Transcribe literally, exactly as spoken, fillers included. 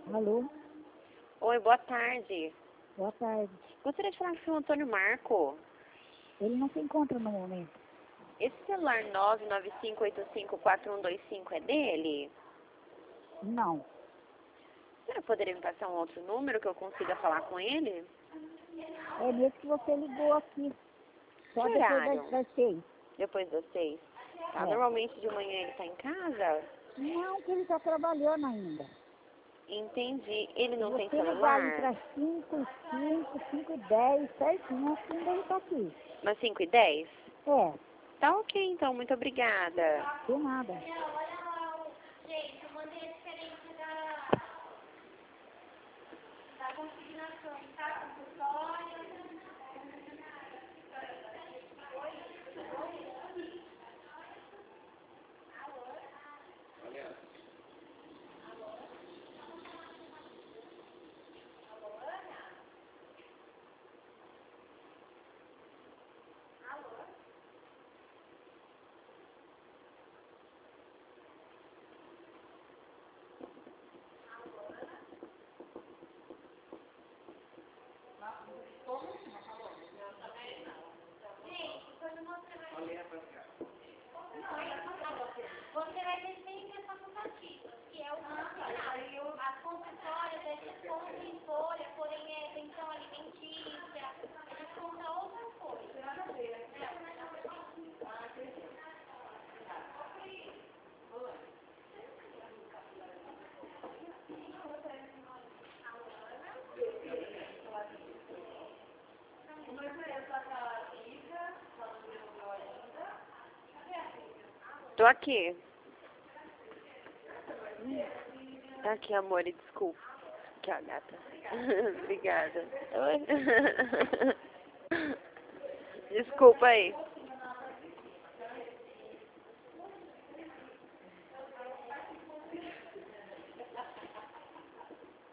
Alô? Oi, boa tarde. Boa tarde. Gostaria de falar com o senhor Antônio Marco. Ele não se encontra no momento. Esse celular nove nove cinco oito cinco quatro um dois cinco é dele? Não. A senhora poderia me passar um outro número que eu consiga falar com ele? É nesse que você ligou aqui. Só Que depois horário? das, das seis. Depois das seis. Tá, É. normalmente de manhã ele tá em casa? Não, que ele está trabalhando ainda. Entendi. Ele não Se tem você ligar ali celular? para cinco e cinco, cinco e dez, certinho, acho que ainda ele está aqui. Mas cinco e dez? É, Tá ok, então. Muito obrigada. de nada. Você vai ter sempre as facultativas, que é o funcionário. As compulsórias é desconto em folha, porém é pensão alimentícia, é desconto a outra coisa. Nada a ver. Tô aqui. Tá aqui, amor, e desculpa. Aqui, ó, gata. Obrigada. Oi. Desculpa aí.